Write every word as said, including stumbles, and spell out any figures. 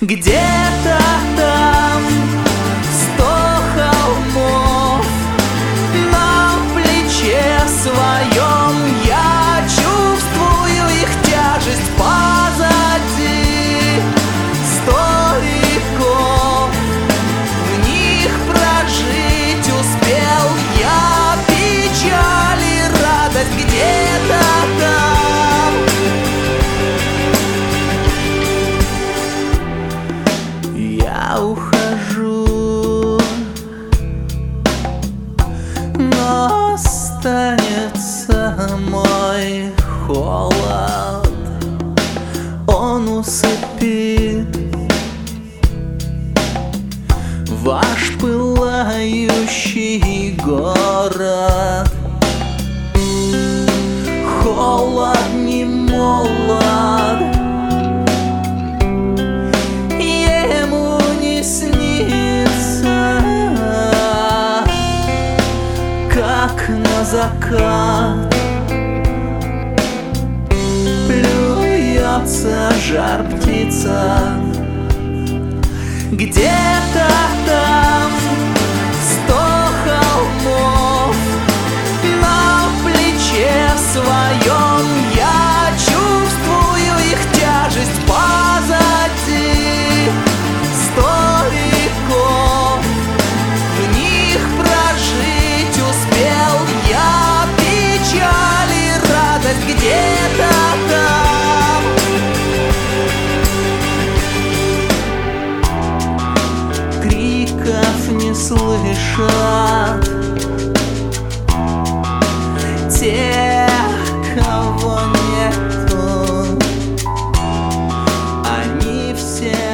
Где-то там сто холмов, на плече своем я чувствую их тяжесть позади. Сто веков в них прожить успел я, печаль и радость где-то там. Я ухожу, но останется мой холод. Он усыпит ваш пылающий город. Холод не молод, ему не снится, как на закат плюется жар птица. Где-то там сто холмов, на плече своем я чувствую их тяжесть позади. Сто веков в них прожить успел я, печаль и радость где-то там. Криков не слышат те, кого нету, они все